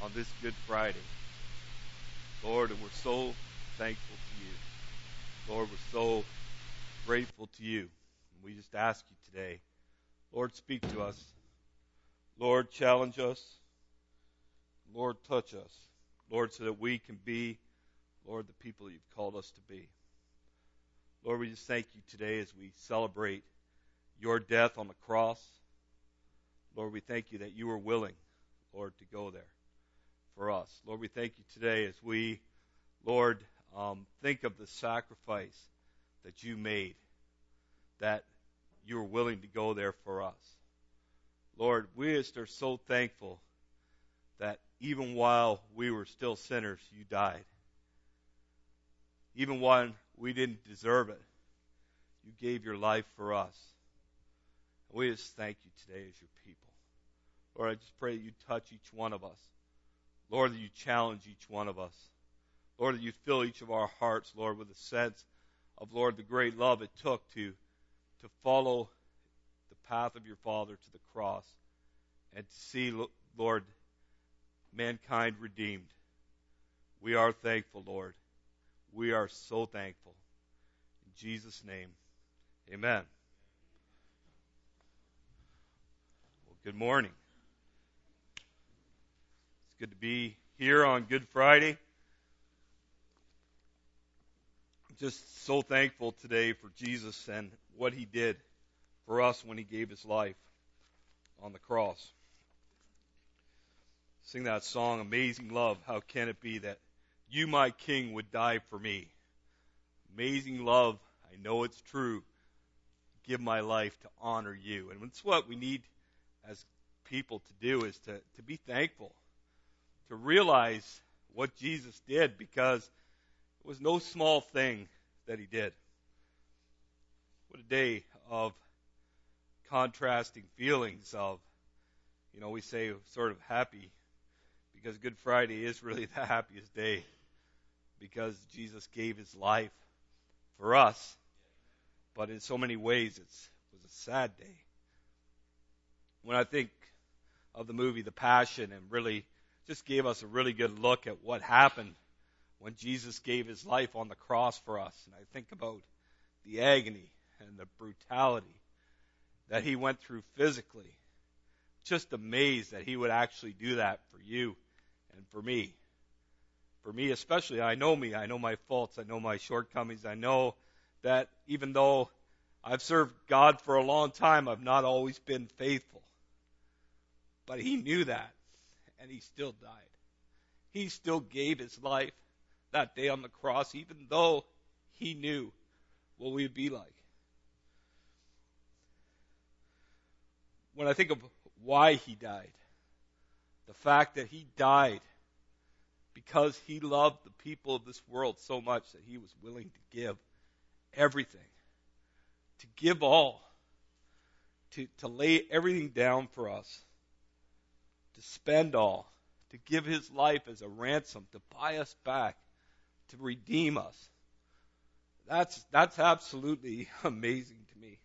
on this Good Friday. Lord, and we're so thankful to you. Lord, we're so grateful to you. And we just ask you today, Lord, speak to us. Lord, challenge us. Lord, touch us. Lord, so that we can be, Lord, the people that you've called us to be. Lord, we just thank you today as we celebrate your death on the cross. Lord, we thank you that you were willing, Lord, to go there for us. Lord, we thank you today as we, Lord, think of the sacrifice that you made, that you were willing to go there for us. Lord, we just are so thankful that even while we were still sinners, you died. Even when we didn't deserve it, you gave your life for us. We just thank you today as your people. Lord, I just pray that you touch each one of us. Lord, that you challenge each one of us. Lord, that you fill each of our hearts, Lord, with a sense of, Lord, the great love it took to follow the path of your Father to the cross and to see, Lord, mankind redeemed. We are thankful, Lord. We are so thankful. In Jesus' name, amen. Well, good morning. It's good to be here on Good Friday. Just so thankful today for Jesus and what he did for us when he gave his life on the cross. Sing that song, Amazing Love, how can it be that you, my King, would die for me? Amazing love, I know it's true. Give my life to honor you. And it's what we need as people to do, is to be thankful, to realize what Jesus did, because it was no small thing that he did. What a day of contrasting feelings of, we say sort of happy, because Good Friday is really the happiest day, because Jesus gave his life for us. But in so many ways, it was a sad day. When I think of the movie The Passion, and really just gave us a really good look at what happened when Jesus gave his life on the cross for us. And I think about the agony and the brutality that he went through physically. Just amazed that he would actually do that for you and for me. For me especially, I know me. I know my faults. I know my shortcomings. I know that even though I've served God for a long time, I've not always been faithful. But he knew that, and he still died. He still gave his life that day on the cross, even though he knew what we'd be like. When I think of why he died, the fact that he died because he loved the people of this world so much that he was willing to give everything, to give all, to lay everything down for us, to spend all, to give his life as a ransom, to buy us back, to redeem us. That's absolutely amazing to me.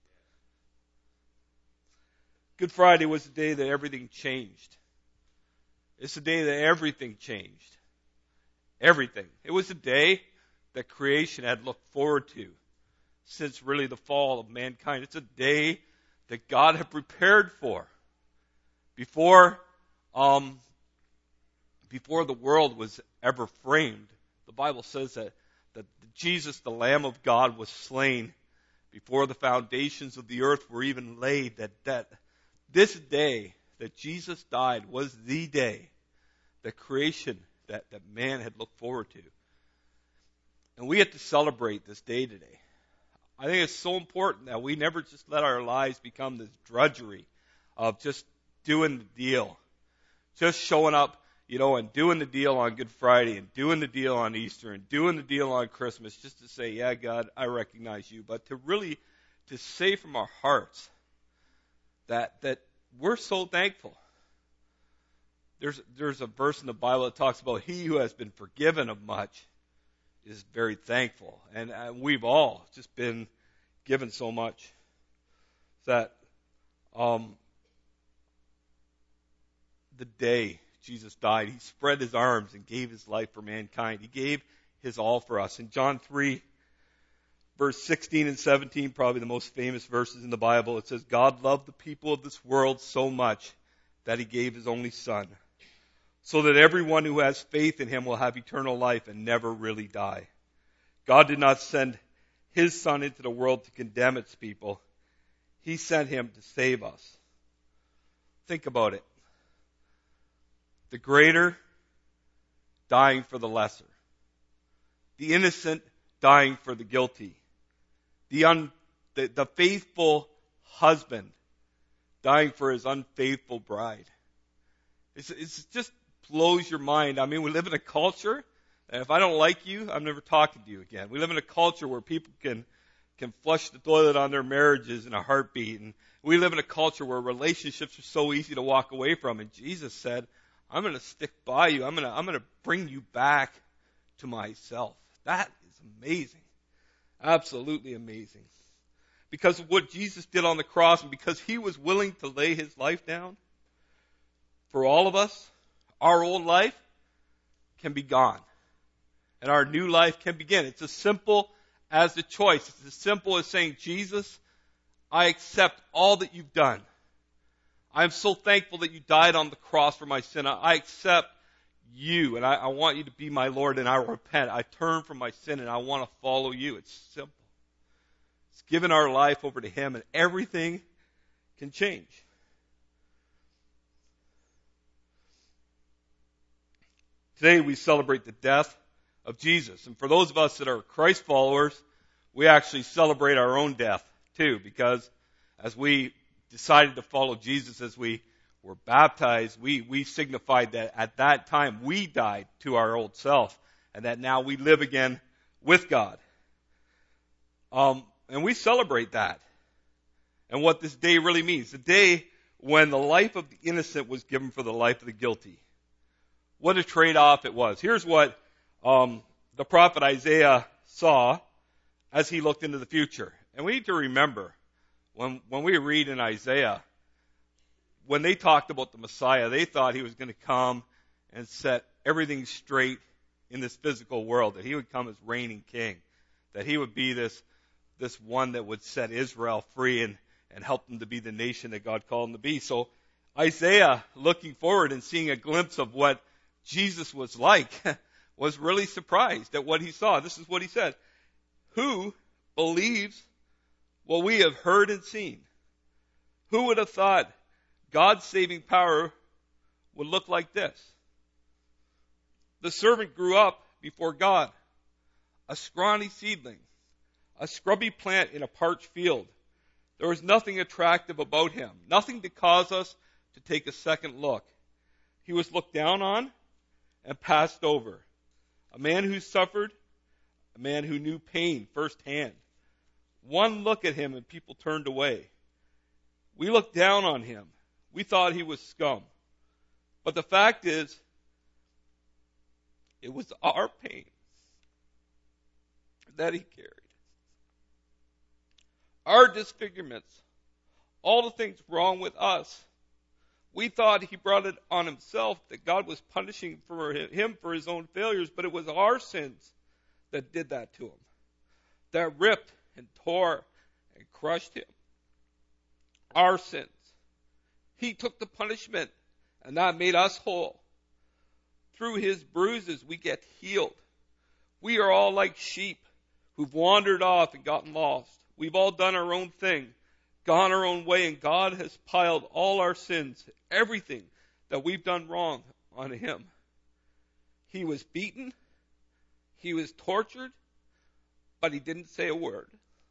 Good Friday was the day that everything changed. It's the day that everything changed. Everything. It was the day that creation had looked forward to since really the fall of mankind. It's a day that God had prepared for. Before the world was ever framed, the Bible says that Jesus, the Lamb of God, was slain before the foundations of the earth were even laid, that this day that Jesus died was the day that creation, that man had looked forward to. And we get to celebrate this day today. I think it's so important that we never just let our lives become this drudgery of just doing the deal. Just showing up, and doing the deal on Good Friday, and doing the deal on Easter, and doing the deal on Christmas, just to say, yeah, God, I recognize you. But to really, to say from our hearts that we're so thankful. There's a verse in the Bible that talks about he who has been forgiven of much is very thankful. And we've all just been given so much that the day Jesus died, he spread his arms and gave his life for mankind. He gave his all for us. In John 3, verse 16 and 17, probably the most famous verses in the Bible, it says, God loved the people of this world so much that he gave his only Son, so that everyone who has faith in him will have eternal life and never really die. God did not send his Son into the world to condemn its people. He sent him to save us. Think about it. The greater dying for the lesser. The innocent dying for the guilty. The faithful husband dying for his unfaithful bride. It just blows your mind. I mean, we live in a culture, and if I don't like you, I'm never talking to you again. We live in a culture where people can flush the toilet on their marriages in a heartbeat. And we live in a culture where relationships are so easy to walk away from. And Jesus said, I'm going to stick by you. I'm going to bring you back to myself. That is amazing. Absolutely amazing. Because of what Jesus did on the cross, and because he was willing to lay his life down for all of us, our old life can be gone. And our new life can begin. It's as simple as the choice. It's as simple as saying, Jesus, I accept all that you've done. I'm so thankful that you died on the cross for my sin. I accept you, and I want you to be my Lord, and I repent. I turn from my sin, and I want to follow you. It's simple. It's giving our life over to him, and everything can change. Today we celebrate the death of Jesus. And for those of us that are Christ followers, we actually celebrate our own death too, because as we decided to follow Jesus, as we were baptized, we signified that at that time we died to our old self, and that now we live again with God. And we celebrate that. And what this day really means. The day when the life of the innocent was given for the life of the guilty. What a trade-off it was. Here's what the prophet Isaiah saw as he looked into the future. And we need to remember, when we read in Isaiah, when they talked about the Messiah, they thought he was going to come and set everything straight in this physical world, that he would come as reigning king, that he would be this one that would set Israel free and help them to be the nation that God called them to be. So Isaiah, looking forward and seeing a glimpse of what Jesus was like, was really surprised at what he saw. This is what he said. Who believes what we have heard and seen? Who would have thought God's saving power would look like this? The servant grew up before God, a scrawny seedling, a scrubby plant in a parched field. There was nothing attractive about him, nothing to cause us to take a second look. He was looked down on and passed over. A man who suffered, a man who knew pain firsthand. One look at him and people turned away. We looked down on him. We thought he was scum. But the fact is, it was our pain that he carried. Our disfigurements, all the things wrong with us. We thought he brought it on himself, that God was punishing him for his own failures, but it was our sins that did that to him, that ripped and tore and crushed him. Our sins. He took the punishment, and that made us whole. Through his bruises, we get healed. We are all like sheep who've wandered off and gotten lost. We've all done our own thing, gone our own way, and God has piled all our sins, everything that we've done wrong, on him. He was beaten, he was tortured, but he didn't say a word.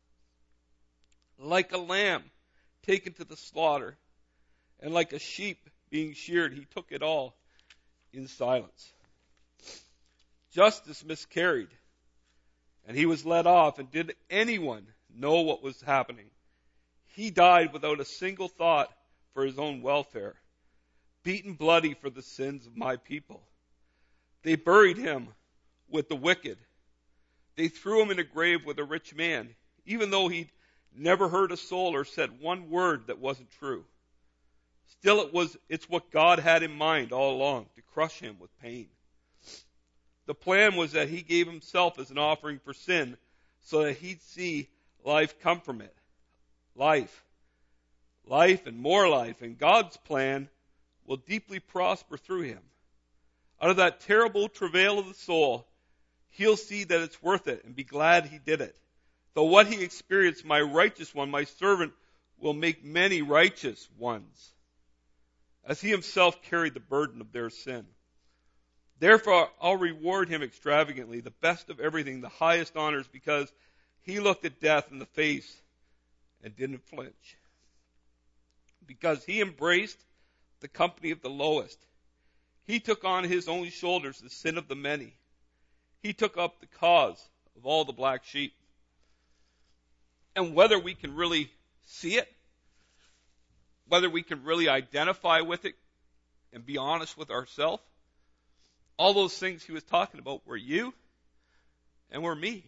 Like a lamb taken to the slaughter, and like a sheep being sheared, he took it all in silence. Justice miscarried, and he was let off, and did anyone know what was happening? He died without a single thought for his own welfare, beaten bloody for the sins of my people. They buried him with the wicked. They threw him in a grave with a rich man, even though he'd never hurt a soul or said one word that wasn't true. Still, it's what God had in mind all along, to crush him with pain. The plan was that he gave himself as an offering for sin so that he'd see life come from it. Life and more life. And God's plan will deeply prosper through him. Out of that terrible travail of the soul, he'll see that it's worth it and be glad he did it. Though what he experienced, my righteous one, my servant, will make many righteous ones, as he himself carried the burden of their sin. Therefore, I'll reward him extravagantly, the best of everything, the highest honors, because he looked at death in the face and didn't flinch. Because he embraced the company of the lowest. He took on his own shoulders the sin of the many. He took up the cause of all the black sheep. And whether we can really see it, whether we can really identify with it and be honest with ourselves, all those things he was talking about were you and were me.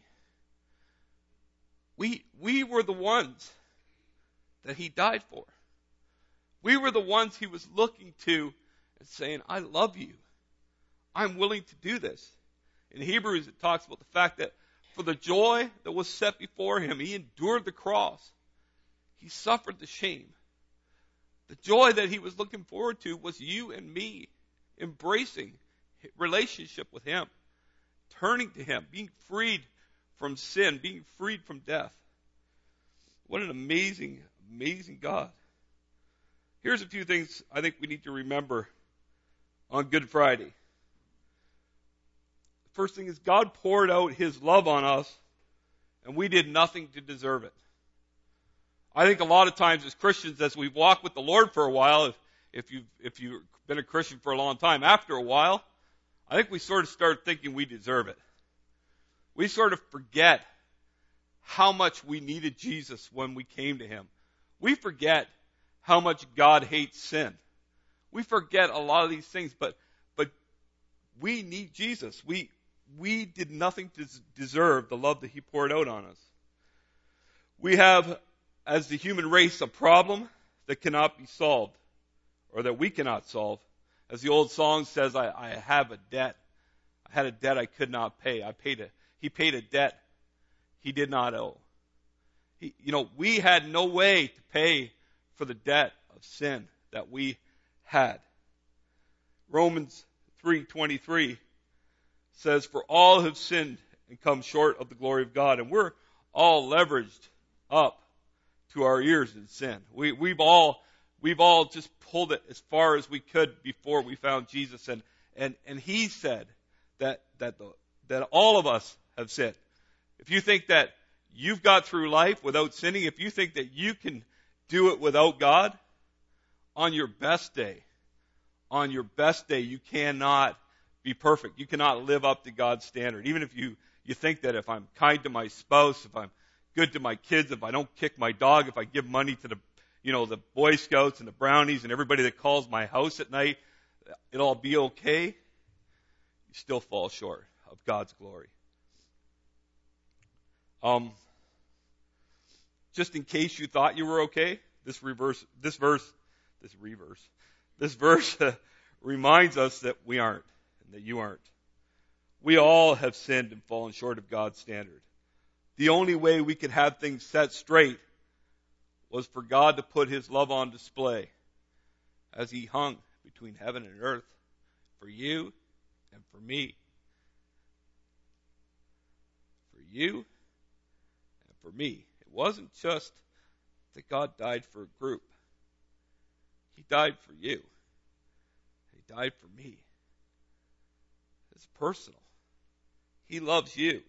We were the ones that he died for. We were the ones he was looking to and saying, I love you. I'm willing to do this. In Hebrews, it talks about the fact that for the joy that was set before him, he endured the cross. He suffered the shame. The joy that he was looking forward to was you and me embracing relationship with him, turning to him, being freed from sin, being freed from death. What an amazing, amazing God. Here's a few things I think we need to remember on Good Friday. First thing is, God poured out his love on us, and we did nothing to deserve it. I think a lot of times as Christians, as we've walked with the Lord for a while, if you've been a Christian for a long time, after a while, I think we sort of start thinking we deserve it. We sort of forget how much we needed Jesus when we came to him. We forget how much God hates sin. We forget a lot of these things, but we need Jesus. We did nothing to deserve the love that he poured out on us. We have, as the human race, a problem that cannot be solved, or that we cannot solve. As the old song says, I have a debt. I had a debt I could not pay. He paid a debt he did not owe. We had no way to pay for the debt of sin that we had. Romans 3:23 says, for all have sinned and come short of the glory of God. And we're all leveraged up to our ears in sin. We've all just pulled it as far as we could before we found Jesus. And he said that all of us have sinned. If you think that you've got through life without sinning, if you think that you can do it without God, on your best day, you cannot be perfect. You cannot live up to God's standard. Even if you think that if I'm kind to my spouse, if I'm good to my kids, if I don't kick my dog, if I give money to the Boy Scouts and the Brownies and everybody that calls my house at night, it'll all be okay. You still fall short of God's glory. Just in case you thought you were okay, this verse reminds us that we aren't, and that you aren't. We all have sinned and fallen short of God's standard. The only way we could have things set straight was for God to put his love on display as he hung between heaven and earth for you and for me. For you and for me. It wasn't just that God died for a group. He died for you. He died for me. It's personal. He loves you.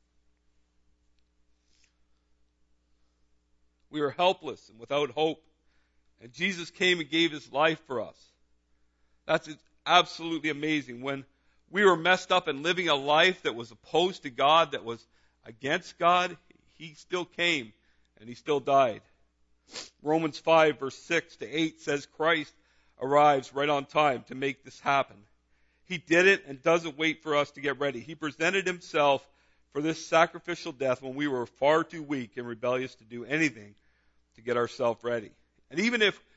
We were helpless and without hope, and Jesus came and gave his life for us. That's absolutely amazing. When we were messed up and living a life that was opposed to God, that was against God, he still came and he still died. Romans 5 verse 6 to 8 says Christ arrives right on time to make this happen. He did it and doesn't wait for us to get ready. He presented himself for this sacrificial death when we were far too weak and rebellious to do anything to get ourselves ready. And even if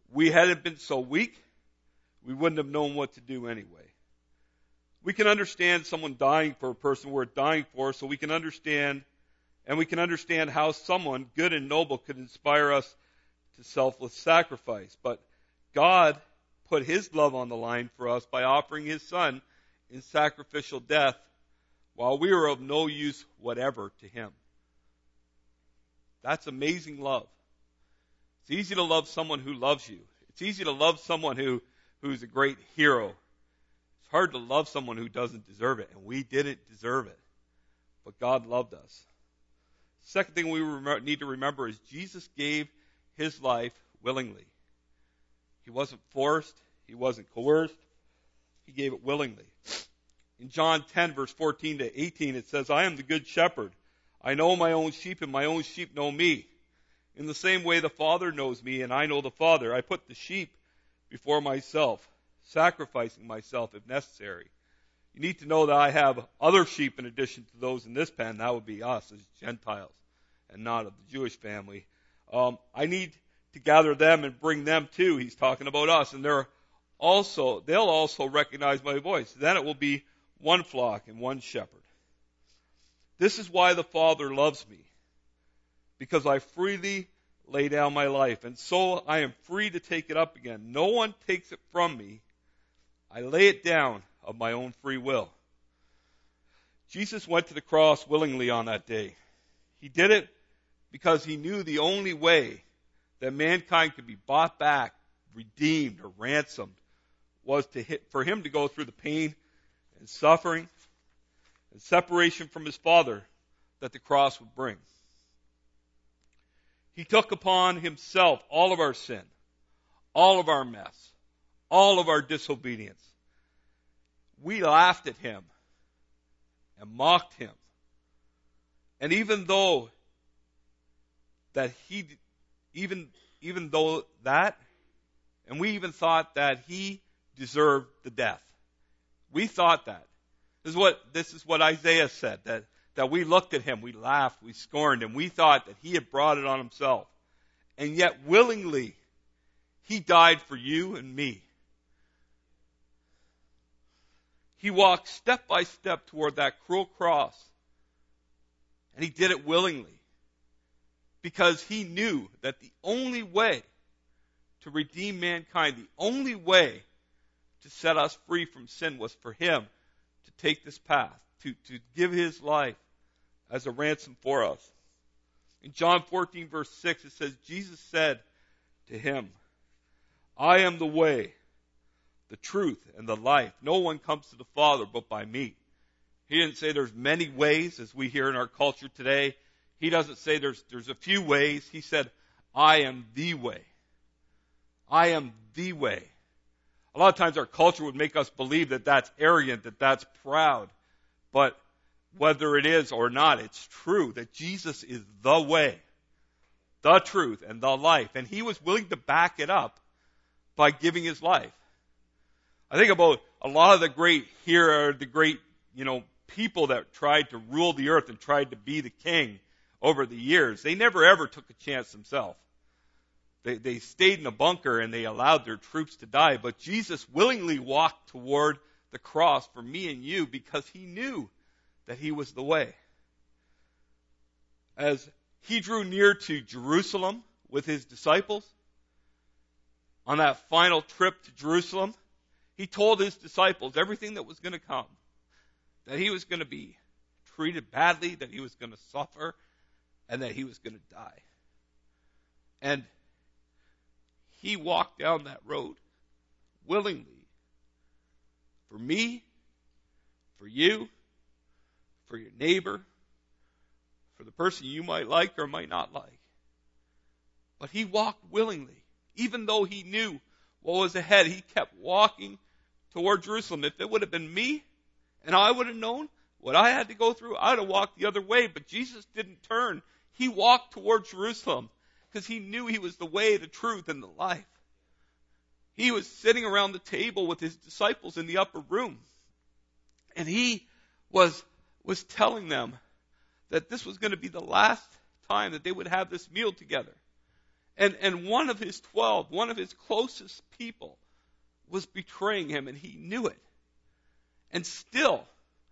we hadn't been so weak, we wouldn't have known what to do anyway. We can understand someone dying for a person worth dying for, so we can understand how someone good and noble could inspire us to selfless sacrifice. But God put his love on the line for us by offering his Son in sacrificial death while we were of no use whatever to him. That's amazing love. It's easy to love someone who loves you. It's easy to love someone who's a great hero. It's hard to love someone who doesn't deserve it, and we didn't deserve it. But God loved us. Second thing we need to remember is Jesus gave his life willingly. He wasn't forced. He wasn't coerced. He gave it willingly. In John 10, verse 14 to 18, it says, I am the good shepherd. I know my own sheep, and my own sheep know me. In the same way the Father knows me, and I know the Father. I put the sheep before myself, sacrificing myself if necessary. You need to know that I have other sheep in addition to those in this pen. That would be us as Gentiles and not of the Jewish family. I need to gather them and bring them too. He's talking about us. And they'll also recognize my voice. Then it will be one flock and one shepherd. This is why the Father loves me, because I freely lay down my life, and so I am free to take it up again. No one takes it from me. I lay it down of my own free will. Jesus went to the cross willingly on that day. He did it because he knew the only way that mankind could be bought back, redeemed, or ransomed was for him to go through the pain and suffering and separation from his Father that the cross would bring. He took upon himself all of our sin, all of our mess, all of our disobedience. We laughed at him and mocked him. And even though and we even thought that he deserved the death. We thought that. This is what Isaiah said, that we looked at him, we laughed, we scorned him, we thought that he had brought it on himself. And yet willingly, he died for you and me. He walked step by step toward that cruel cross. And he did it willingly. Because he knew that the only way to redeem mankind, the only way to set us free from sin was for him to take this path, to give his life as a ransom for us. In John 14, verse 6, it says, Jesus said to him, I am the way, the truth, and the life. No one comes to the Father but by me. He didn't say there's many ways, as we hear in our culture today. He doesn't say there's a few ways. He said, I am the way. I am the way. A lot of times our culture would make us believe that that's arrogant, that that's proud. But whether it is or not, it's true that Jesus is the way, the truth, and the life. And he was willing to back it up by giving his life. I think about a lot of the great people that tried to rule the earth and tried to be the king over the years. They never ever took a chance themselves. They stayed in a bunker and they allowed their troops to die. But Jesus willingly walked toward the cross for me and you because he knew that he was the way. As he drew near to Jerusalem with his disciples, on that final trip to Jerusalem, he told his disciples everything that was going to come. That he was going to be treated badly, that he was going to suffer, and that he was going to die. And he walked down that road willingly for me, for you, for your neighbor, for the person you might like or might not like. But he walked willingly. Even though he knew what was ahead, he kept walking toward Jerusalem. If it would have been me and I would have known what I had to go through, I would have walked the other way. But Jesus didn't turn. He walked toward Jerusalem because he knew he was the way, the truth, and the life. He was sitting around the table with his disciples in the upper room. And he was telling them that this was going to be the last time that they would have this meal together. And one of his 12, one of his closest people, was betraying him, and he knew it. And still,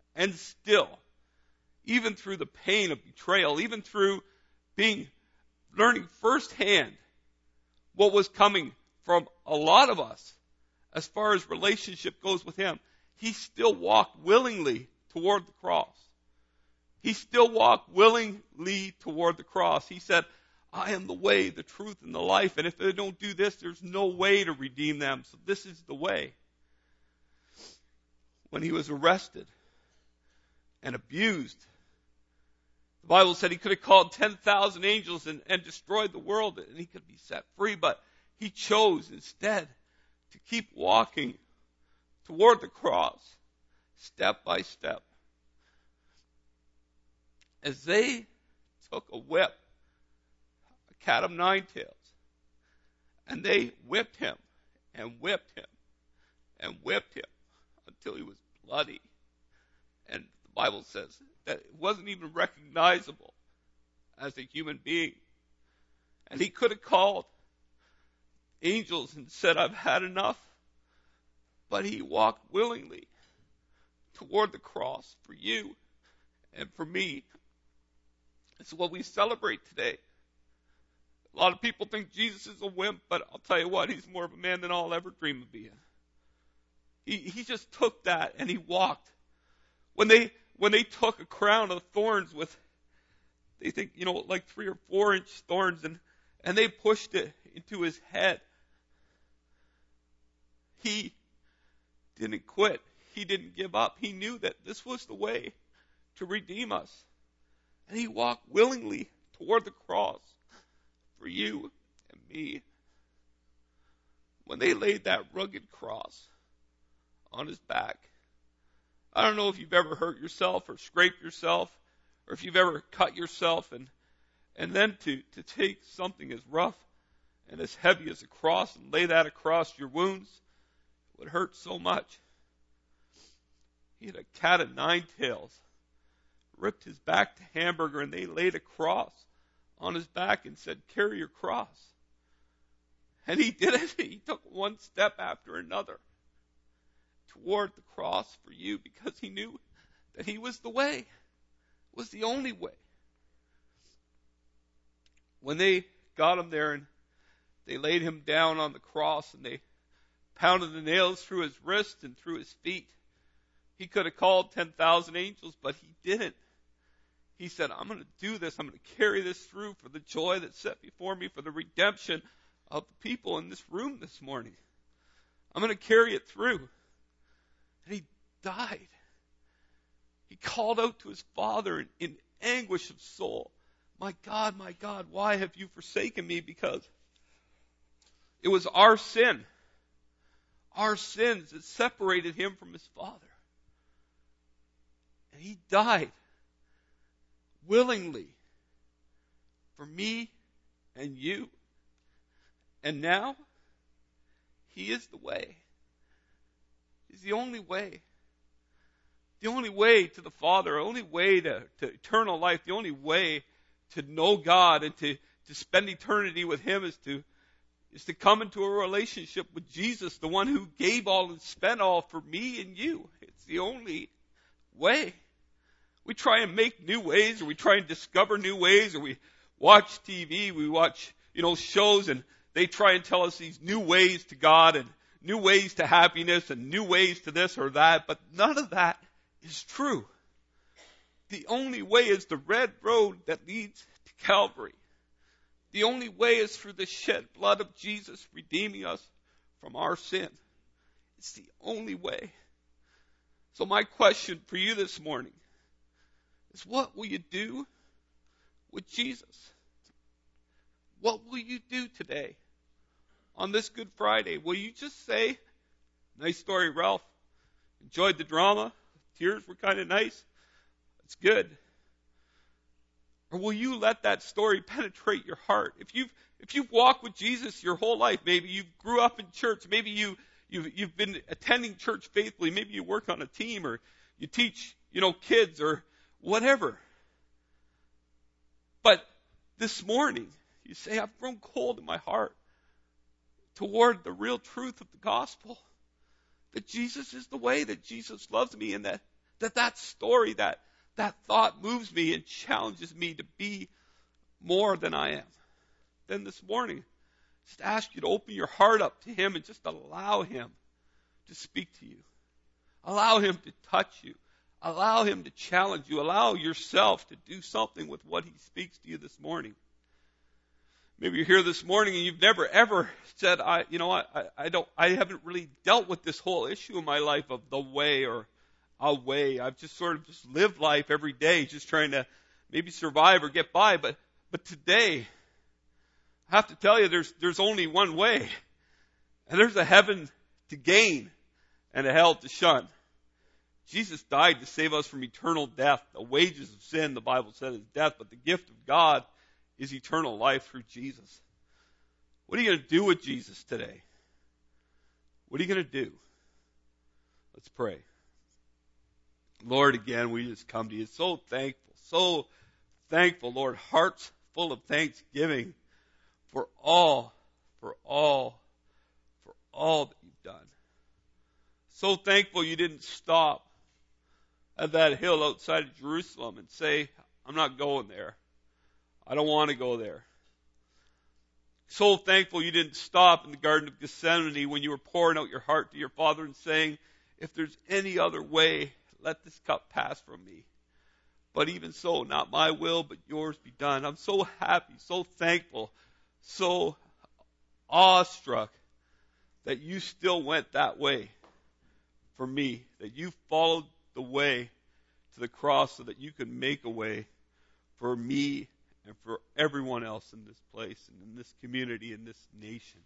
even through the pain of betrayal, even through learning firsthand what was coming from a lot of us as far as relationship goes with him, he still walked willingly toward the cross. He still walked willingly toward the cross. He said, I am the way, the truth, and the life, and if they don't do this, there's no way to redeem them. So this is the way. When he was arrested and abused, the Bible said he could have called 10,000 angels and destroyed the world, and he could be set free, but he chose instead to keep walking toward the cross, step by step. As they took a whip, a cat of nine tails, and they whipped him and whipped him and whipped him until he was bloody. And the Bible says that it wasn't even recognizable as a human being. And he could have called angels and said, I've had enough. But he walked willingly toward the cross for you and for me. It's what we celebrate today. A lot of people think Jesus is a wimp, but I'll tell you what, he's more of a man than I'll ever dream of being. He just took that and he walked. When they took a crown of thorns with, they think, like 3 or 4 inch thorns, and they pushed it into his head, he didn't quit. He didn't give up. He knew that this was the way to redeem us. And he walked willingly toward the cross for you and me. When they laid that rugged cross on his back, I don't know if you've ever hurt yourself or scraped yourself, or if you've ever cut yourself, and then to take something as rough and as heavy as a cross and lay that across your wounds, it would hurt so much. He had a cat of nine tails, ripped his back to hamburger, and they laid a cross on his back and said, carry your cross. And he did it. He took one step after another toward the cross for you, because he knew that he was the way, was the only way. When they got him there and they laid him down on the cross and they pounded the nails through his wrists and through his feet, he could have called 10,000 angels, but he didn't. He said, I'm going to do this. I'm going to carry this through for the joy that's set before me, for the redemption of the people in this room this morning. I'm going to carry it through. And he died. He called out to his Father in anguish of soul, my God, why have you forsaken me? Because it was our sin, our sins that separated him from his Father. And he died willingly for me and you. And now, he is the way. He's the only way. The only way to the Father, the only way to eternal life, the only way to know God and to spend eternity with him is to come into a relationship with Jesus, the one who gave all and spent all for me and you. It's the only way. We try and make new ways, or we try and discover new ways, or we watch TV, we watch, shows, and they try and tell us these new ways to God and new ways to happiness and new ways to this or that, but none of that is true. The only way is the red road that leads to Calvary. The only way is through the shed blood of Jesus redeeming us from our sin. It's the only way. So my question for you this morning is, what will you do with Jesus? What will you do today on this Good Friday? Will you just say, nice story, Ralph. Enjoyed the drama. Tears were kind of nice. It's good. Or will you let that story penetrate your heart? If you've walked with Jesus your whole life, maybe you grew up in church, maybe you've been attending church faithfully, maybe you work on a team, or you teach, kids or whatever. But this morning, You say, I've grown cold in my heart toward the real truth of the gospel. That Jesus is the way, that Jesus loves me, and that story, that thought moves me and challenges me to be more than I am. Then this morning, just ask you to open your heart up to Him and just allow Him to speak to you. Allow Him to touch you. Allow Him to challenge you. Allow yourself to do something with what He speaks to you this morning. Maybe you're here this morning and you've never ever said, I haven't really dealt with this whole issue in my life of the way or a way. I've just sort of lived life every day, just trying to maybe survive or get by. But today, I have to tell you, there's only one way. And there's a heaven to gain and a hell to shun. Jesus died to save us from eternal death. The wages of sin, the Bible said, is death, but the gift of God is eternal life through Jesus. What are you going to do with Jesus today? What are you going to do? Let's pray. Lord, again, we just come to you so thankful, Lord, hearts full of thanksgiving for all that you've done. So thankful you didn't stop at that hill outside of Jerusalem and say, I'm not going there. I don't want to go there. So thankful you didn't stop in the Garden of Gethsemane when you were pouring out your heart to your Father and saying, if there's any other way, let this cup pass from me. But even so, not my will, but yours be done. I'm so happy, so thankful, so awestruck that you still went that way for me, that you followed the way to the cross so that you could make a way for me and for everyone else in this place and in this community, in this nation.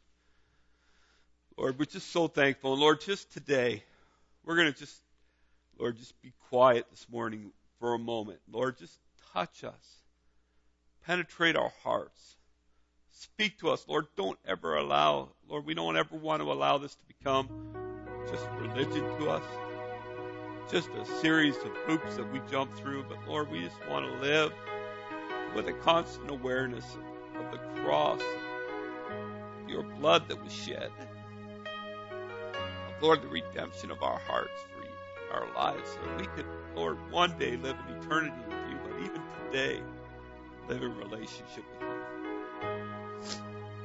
Lord, we're just so thankful. And Lord, just today, we're going to just be quiet this morning for a moment. Lord, just touch us. Penetrate our hearts. Speak to us. Lord, we don't ever want to allow this to become just religion to us. Just a series of hoops that we jump through. But Lord, we just want to live with a constant awareness of the cross, your blood that was shed, of, Lord, the redemption of our hearts for our lives, so that we could, Lord, one day live in eternity with you, but even today, live in relationship with you.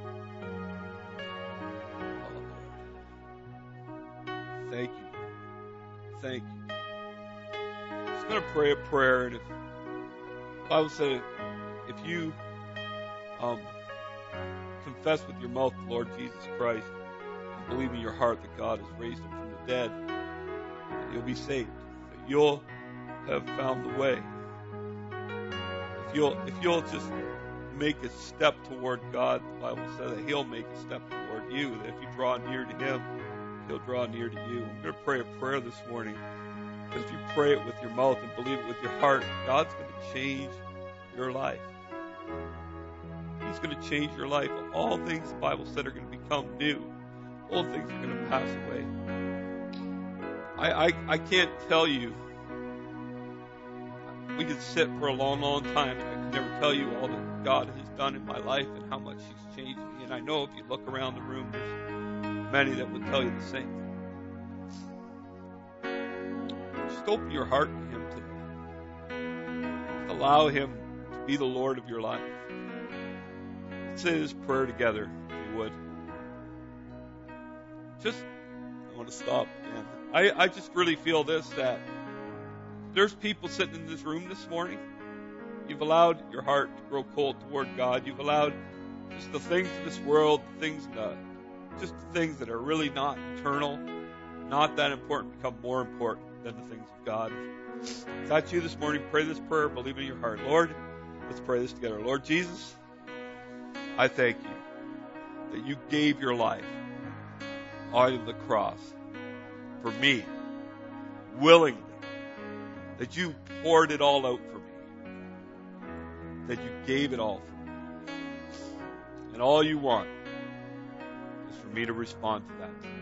Oh, Lord. Thank you. Thank you. I'm just going to pray a prayer, and if the Bible said, if you confess with your mouth the Lord Jesus Christ and believe in your heart that God has raised him from the dead, that you'll be saved, that you'll have found the way. If you'll just make a step toward God, the Bible says that he'll make a step toward you, that if you draw near to him, he'll draw near to you. I'm going to pray a prayer this morning, because if you pray it with your mouth and believe it with your heart, God's going to change your life. He's going to change your life. All things, the Bible said, are going to become new. Old things are going to pass away. I can't tell you. We could sit for a long, long time, and I can never tell you all that God has done in my life and how much he's changed me. And I know if you look around the room, there's many that would tell you the same. Just open your heart to him today. Just allow him to be the Lord of your life. Let's say this prayer together, if you would. I want to stop, man. I just really feel this, that there's people sitting in this room this morning. You've allowed your heart to grow cold toward God. You've allowed just the things of this world, just the things that are really not eternal, not that important, become more important than the things of God. If that's you this morning, pray this prayer, believe in your heart. Lord, let's pray this together. Lord Jesus, I thank you that you gave your life on the cross for me, willingly, that you poured it all out for me, that you gave it all for me. And all you want is for me to respond to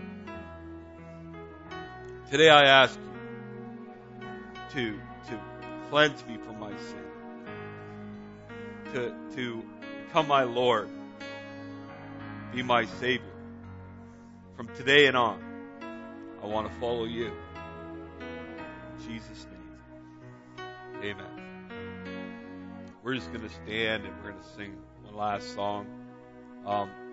that. Today I ask you to cleanse me from my sin, to Become my Lord. Be my Savior. From today and on, I want to follow you. In Jesus' name. Amen. We're just going to stand and we're going to sing one last song.